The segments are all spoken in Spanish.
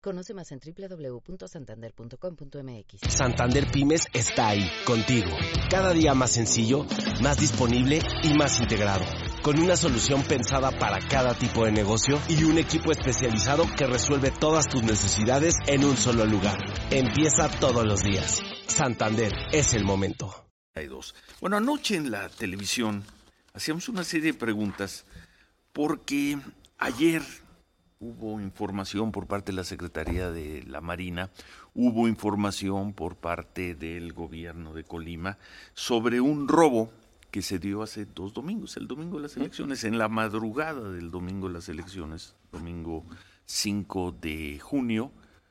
Conoce más en www.santander.com.mx. Santander Pymes está ahí, contigo. Cada día más sencillo, más disponible y más integrado. Con una solución pensada para cada tipo de negocio y un equipo especializado que resuelve todas tus necesidades en un solo lugar. Empieza todos los días. Santander, es el momento. Bueno, anoche en la televisión hacíamos una serie de preguntas porque ayer hubo información por parte de la Secretaría de la Marina, hubo información por parte del gobierno de Colima sobre un robo que se dio hace 2 domingos, el domingo de las elecciones, en la madrugada del domingo de las elecciones, domingo 5 de junio,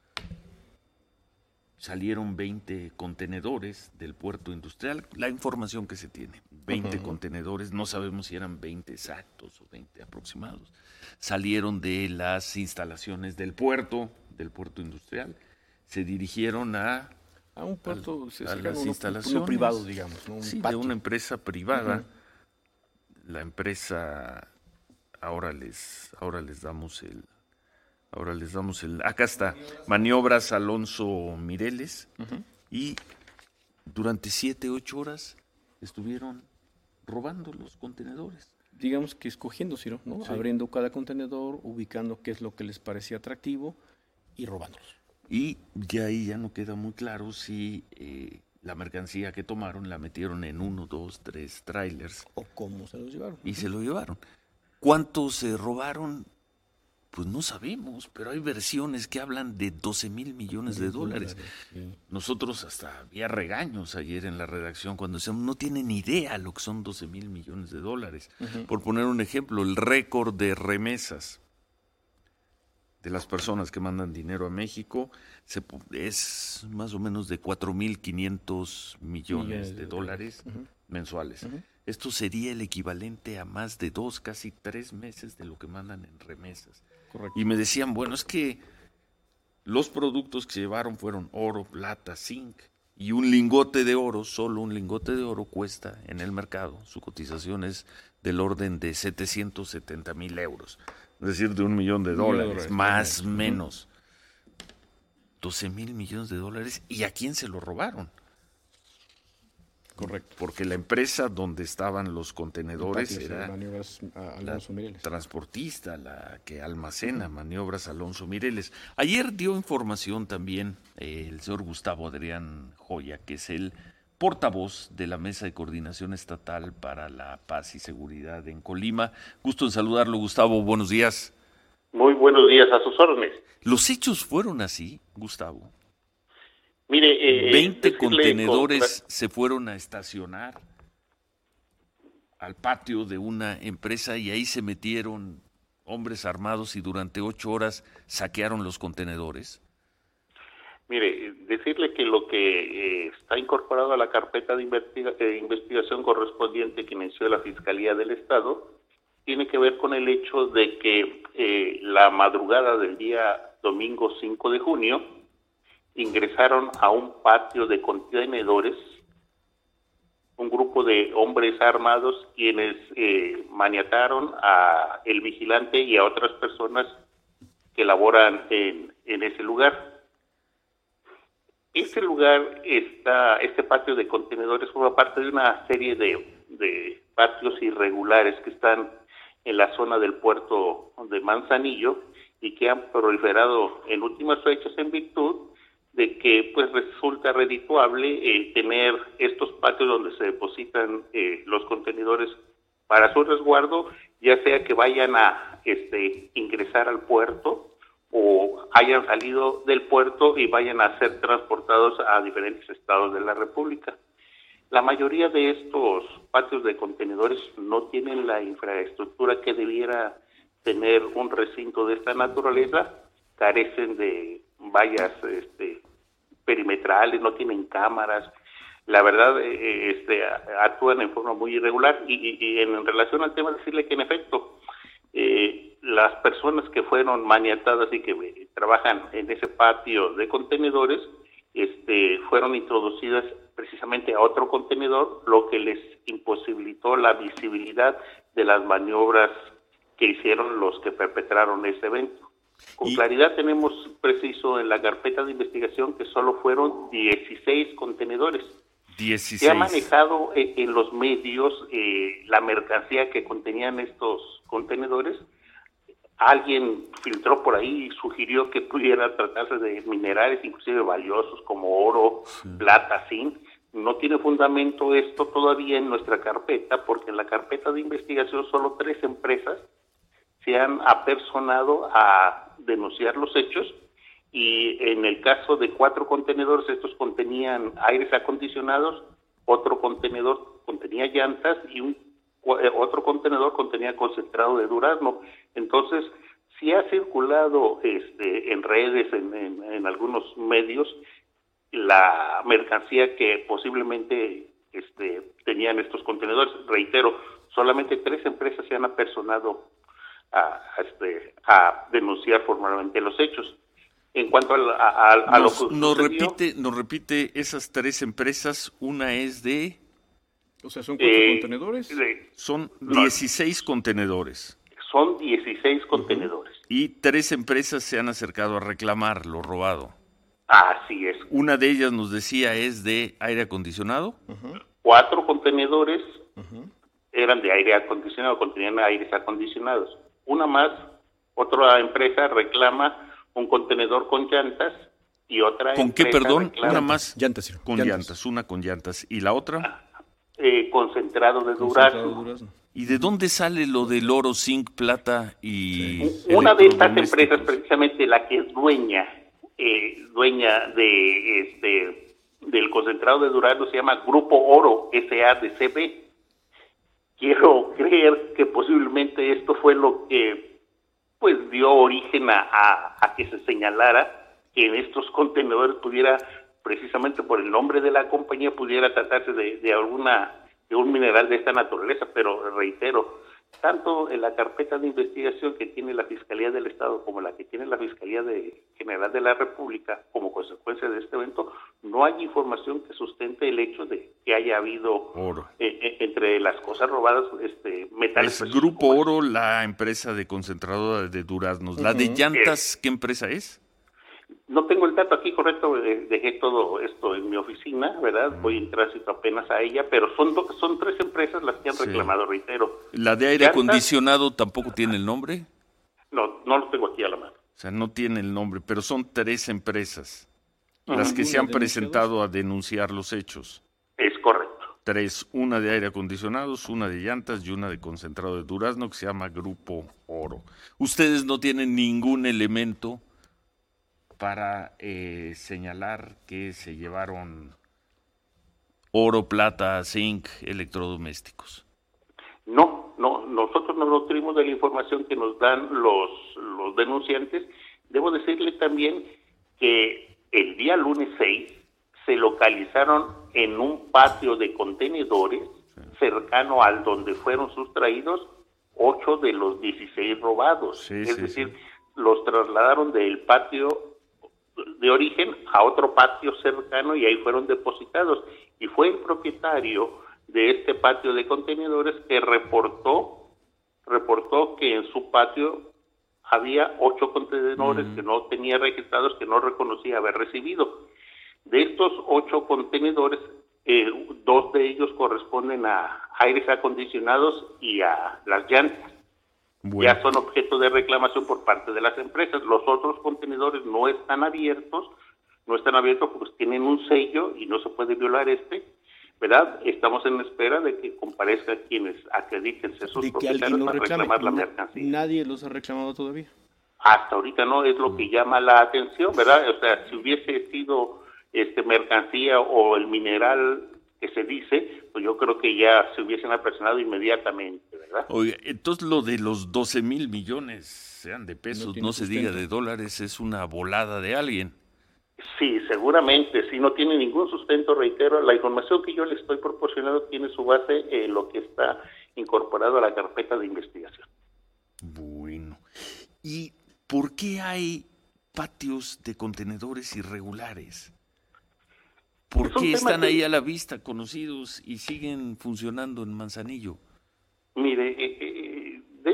salieron 20 contenedores del puerto industrial, la información que se tiene, 20 contenedores, no sabemos si eran 20 exactos o 20 aproximados, salieron de las instalaciones del puerto industrial, se dirigieron a un puerto, a las instalaciones uno privado, digamos, ¿no? Sí, de una empresa privada. La empresa, ahora les damos el acá está, Maniobras Alonso Mireles, y durante 7-8 horas estuvieron robando los contenedores. Digamos que escogiendo, Ciro, ¿no? Sí. Abriendo cada contenedor, ubicando qué es lo que les parecía atractivo y robándolos. Y ya ahí ya no queda muy claro si la mercancía que tomaron la metieron en 1, 2, 3 trailers. O cómo se los llevaron. Y se lo llevaron. ¿Cuántos se robaron? Pues no sabemos, pero hay versiones que hablan de 12,000 millones de dólares. Sí. Nosotros hasta había regaños ayer en la redacción cuando decíamos, no tienen idea lo que son 12,000 millones de dólares. Por poner un ejemplo, el récord de remesas de las personas que mandan dinero a México es más o menos de 4,500 millones de dólares mensuales. Esto sería el equivalente a más de 2, casi 3 meses de lo que mandan en remesas. Correcto. Y me decían, bueno, es que los productos que se llevaron fueron oro, plata, zinc y un lingote de oro, solo un lingote de oro cuesta en el mercado, su cotización es del orden de 770,000 euros, es decir, de $1 millón, más o menos. 12,000 millones de dólares, ¿y a quién se lo robaron? Correcto. Porque la empresa donde estaban los contenedores era la transportista, la que almacena Maniobras Alonso Mireles. Ayer dio información también el señor Gustavo Adrián Joya, que es el portavoz de la Mesa de Coordinación Estatal para la Paz y Seguridad en Colima. Gusto en saludarlo, Gustavo, buenos días. Muy buenos días, a sus órdenes. ¿Los hechos fueron así, Gustavo? Mire, 20 contenedores se fueron a estacionar al patio de una empresa y ahí se metieron hombres armados y durante 8 horas saquearon los contenedores. Mire, decirle que lo que está incorporado a la carpeta de investigación correspondiente que inició la Fiscalía del Estado tiene que ver con el hecho de que la madrugada del día domingo 5 de junio ingresaron a un patio de contenedores un grupo de hombres armados quienes maniataron a el vigilante y a otras personas que laboran en ese lugar. Este lugar este patio de contenedores forma parte de una serie de patios irregulares que están en la zona del puerto de Manzanillo y que han proliferado en últimas fechas en virtud de que pues resulta redituable tener estos patios donde se depositan los contenedores para su resguardo, ya sea que vayan a ingresar al puerto o hayan salido del puerto y vayan a ser transportados a diferentes estados de la República. La mayoría de estos patios de contenedores no tienen la infraestructura que debiera tener un recinto de esta naturaleza, carecen de vallas perimetrales, no tienen cámaras, la verdad actúan en forma muy irregular y en relación al tema decirle que en efecto las personas que fueron maniatadas y que trabajan en ese patio de contenedores fueron introducidas precisamente a otro contenedor, lo que les imposibilitó la visibilidad de las maniobras que hicieron los que perpetraron ese evento. Con claridad tenemos preciso en la carpeta de investigación que solo fueron 16 contenedores. 16. Se ha manejado en los medios la mercancía que contenían estos contenedores. Alguien filtró por ahí y sugirió que pudiera tratarse de minerales inclusive valiosos como oro, plata, zinc. No tiene fundamento esto todavía en nuestra carpeta, porque en la carpeta de investigación solo 3 empresas se han apersonado a denunciar los hechos, y en el caso de 4 contenedores, estos contenían aires acondicionados, otro contenedor contenía llantas y otro contenedor contenía concentrado de durazno. Entonces, sí ha circulado en redes, en algunos medios, la mercancía que posiblemente tenían estos contenedores. Reitero, solamente 3 empresas se han apersonado a denunciar formalmente los hechos. En cuanto a lo que nos repite esas 3 empresas. Una es de... O sea, ¿son 4 contenedores? Son 16 contenedores. Son 16 contenedores. Y 3 empresas se han acercado a reclamar lo robado. Así es. Una de ellas, nos decía, es de aire acondicionado. 4 contenedores eran de aire acondicionado, contenían aires acondicionados. Una más, otra empresa reclama un contenedor con llantas y otra ¿Con qué, perdón? Una más llantas, con llantas, una con llantas. ¿Y la otra? Concentrado de durazno. ¿Y de dónde sale lo del oro, zinc, plata y una de estas empresas, precisamente la que es dueña de del concentrado de durazno, se llama Grupo Oro SADCB. Quiero creer que posiblemente esto fue lo que pues dio origen a que se señalara que en estos contenedores pudiera, precisamente por el nombre de la compañía, pudiera tratarse de un mineral de esta naturaleza. Pero reitero, tanto en la carpeta de investigación que tiene la Fiscalía del Estado como la que tiene la Fiscalía General de la República, como consecuencia de este evento, no hay información que sustente el hecho de que haya habido oro entre las cosas robadas metales. Es Grupo Oro, la empresa de concentradora de duraznos. ¿La de llantas qué empresa es? No tengo el dato aquí correcto, dejé todo esto en mi oficina, ¿verdad? Voy en tránsito apenas a ella, pero son 3 empresas las que han reclamado, reitero. ¿La de aire acondicionado tampoco tiene el nombre? No lo tengo aquí a la mano. O sea, no tiene el nombre, pero son 3 empresas las que se han presentado a denunciar los hechos. Es correcto. 3, una de aire acondicionados, una de llantas y una de concentrado de durazno, que se llama Grupo Oro. Ustedes no tienen ningún elemento para señalar que se llevaron oro, plata, zinc, electrodomésticos. No, nosotros nos nutrimos de la información que nos dan los denunciantes. Debo decirle también que el día lunes 6 se localizaron en un patio de contenedores cercano al donde fueron sustraídos 8 de los 16 robados. Es decir, los trasladaron del patio de origen a otro patio cercano y ahí fueron depositados. Y fue el propietario de este patio de contenedores que reportó que en su patio había 8 contenedores que no tenía registrados, que no reconocía haber recibido. De estos 8 contenedores, 2 de ellos corresponden a aires acondicionados y a las llantas. Ya son objeto de reclamación por parte de las empresas. Los otros contenedores no están abiertos porque tienen un sello y no se puede violar ¿verdad? Estamos en espera de que comparezcan quienes acrediten ser sus propietarios para reclamar la mercancía. ¿Nadie los ha reclamado todavía? Hasta ahorita no, es lo que llama la atención, ¿verdad? O sea, si hubiese sido mercancía o el mineral que se dice, pues yo creo que ya se hubiesen apersonado inmediatamente, ¿verdad? Oye, entonces lo de los 12,000 millones, sean de pesos, no se diga de dólares, es una volada de alguien. Sí, seguramente, sí, no tiene ningún sustento, reitero, la información que yo le estoy proporcionando tiene su base en lo que está incorporado a la carpeta de investigación. Bueno, ¿y por qué hay patios de contenedores irregulares? ¿Por qué están ahí a la vista, conocidos, y siguen funcionando en Manzanillo? Mire,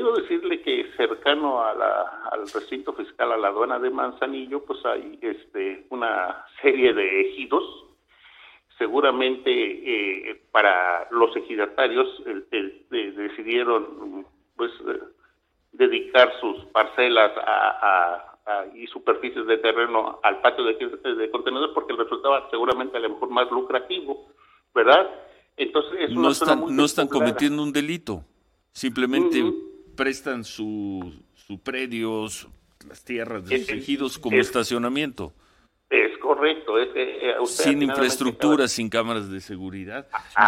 primero decirle que cercano al recinto fiscal, a la aduana de Manzanillo, pues hay una serie de ejidos. Seguramente para los ejidatarios decidieron pues dedicar sus parcelas y superficies de terreno al patio de contenedores porque resultaba seguramente a lo mejor más lucrativo, ¿verdad? Entonces no están cometiendo un delito, simplemente prestan su predio, las tierras de sus ejidos como estacionamiento. Es correcto. Sin infraestructura, sin cámaras de seguridad.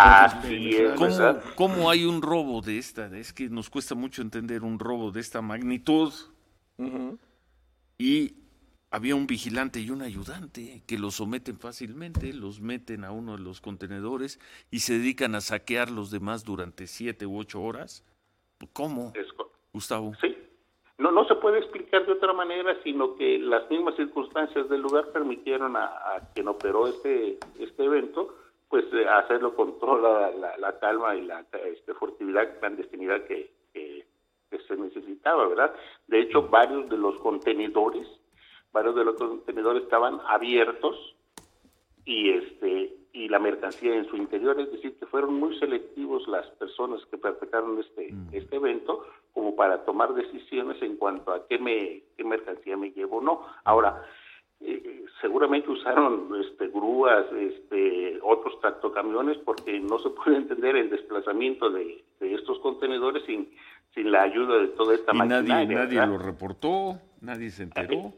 ¿Cómo hay un robo de esta? Es que nos cuesta mucho entender un robo de esta magnitud. Y había un vigilante y un ayudante que los someten fácilmente, los meten a uno de los contenedores y se dedican a saquear los demás durante 7 u 8 horas. ¿Cómo, Gustavo? Sí. No se puede explicar de otra manera, sino que las mismas circunstancias del lugar permitieron a quien operó este evento, pues hacerlo con toda la calma y la furtividad, clandestinidad que se necesitaba, ¿verdad? De hecho, varios de los contenedores estaban abiertos y la mercancía en su interior, es decir, que fueron muy selectivos las personas que perpetraron este evento como para tomar decisiones en cuanto a qué mercancía me llevo o no. Ahora, seguramente usaron grúas, otros tractocamiones, porque no se puede entender el desplazamiento de estos contenedores sin la ayuda de toda esta maquinaria. Nadie lo reportó, nadie se enteró.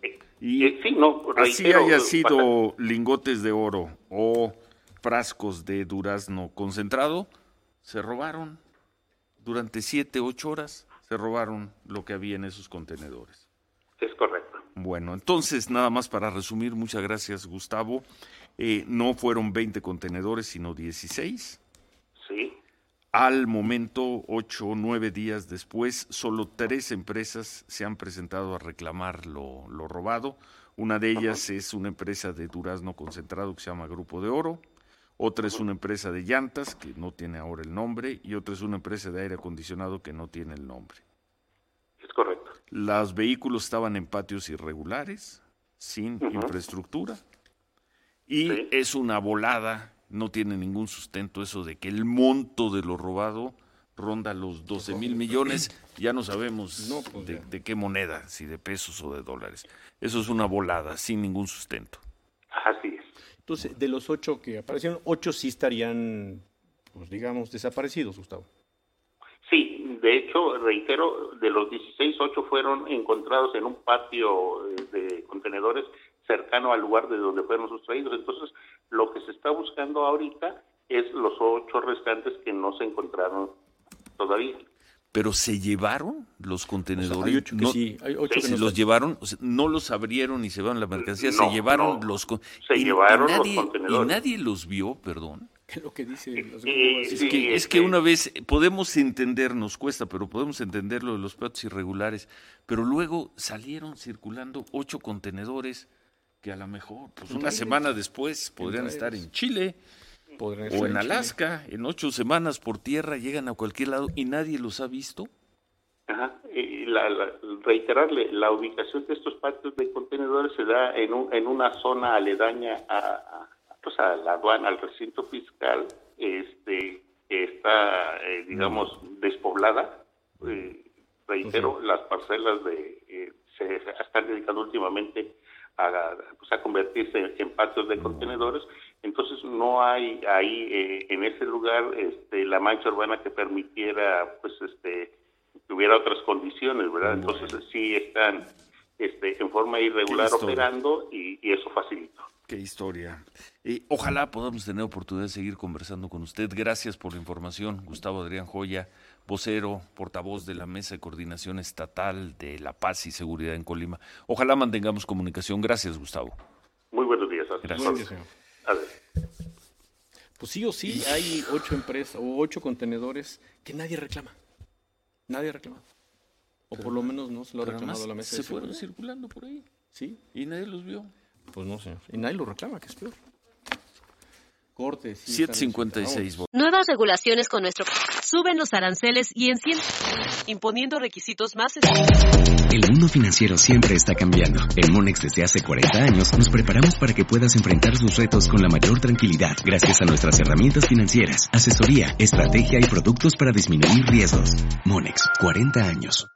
Así haya sido lingotes de oro o frascos de durazno concentrado, se robaron durante 7, 8 horas, se robaron lo que había en esos contenedores. Es correcto. Bueno, entonces, nada más para resumir, muchas gracias, Gustavo. No fueron 20 contenedores, sino 16. Sí. Al momento, 8 o 9 días después, solo 3 empresas se han presentado a reclamar lo robado. Una de ellas es una empresa de durazno concentrado que se llama Grupo de Oro. Otra es una empresa de llantas, que no tiene ahora el nombre, y otra es una empresa de aire acondicionado que no tiene el nombre. Es correcto. Los vehículos estaban en patios irregulares, sin infraestructura, y es una volada, no tiene ningún sustento eso de que el monto de lo robado ronda los 12,000 millones, ya no sabemos de qué moneda, si de pesos o de dólares. Eso es una volada, sin ningún sustento. Así es. Entonces, de los 8 que aparecieron, 8 sí estarían, pues digamos, desaparecidos, Gustavo. Sí, de hecho, reitero, de los 16, 8 fueron encontrados en un patio de contenedores cercano al lugar de donde fueron sustraídos. Entonces, lo que se está buscando ahorita es los 8 restantes que no se encontraron todavía. Pero se llevaron los contenedores. O sea, hay 8 que sí, hay 8 que no los llevaron, o sea, no los abrieron y se llevaron la mercancía, No, se llevaron no. los llevaron los contenedores. Y nadie los vio, perdón. ¿Qué es lo que dice? Es que una vez podemos entender, nos cuesta, pero podemos entender lo de los patios irregulares, pero luego salieron circulando 8 contenedores que a lo mejor pues una semana después podrían estar en Chile o en Alaska, en 8 semanas por tierra llegan a cualquier lado y nadie los ha visto. Ajá. Reiterarle, la ubicación de estos patios de contenedores se da en una zona aledaña a la aduana, al recinto fiscal, que está, digamos, despoblada. Reitero, las parcelas se están dedicando últimamente a convertirse en patios de contenedores. Entonces no hay ahí en ese lugar la mancha urbana que permitiera que hubiera otras condiciones, ¿verdad? Entonces sí están en forma irregular operando y eso facilita. Qué historia. Ojalá podamos tener oportunidad de seguir conversando con usted. Gracias por la información, Gustavo Adrián Joya, vocero, portavoz de la Mesa de Coordinación Estatal de la Paz y Seguridad en Colima. Ojalá mantengamos comunicación. Gracias, Gustavo. Muy buenos días. Gracias. Pues sí o sí hay 8 empresas o 8 contenedores que nadie reclama. Nadie reclama. O por lo menos no se lo ha reclamado la Mesa de Seguridad. Se fueron circulando por ahí. Sí. Y nadie los vio. Pues no sé. Y nadie lo reclama, que es peor. Cortes. 7:56. Nuevas regulaciones con nuestro suben los aranceles y imponiendo requisitos más El mundo financiero siempre está cambiando. En Monex desde hace 40 años nos preparamos para que puedas enfrentar sus retos con la mayor tranquilidad gracias a nuestras herramientas financieras, asesoría, estrategia y productos para disminuir riesgos. Monex, 40 años.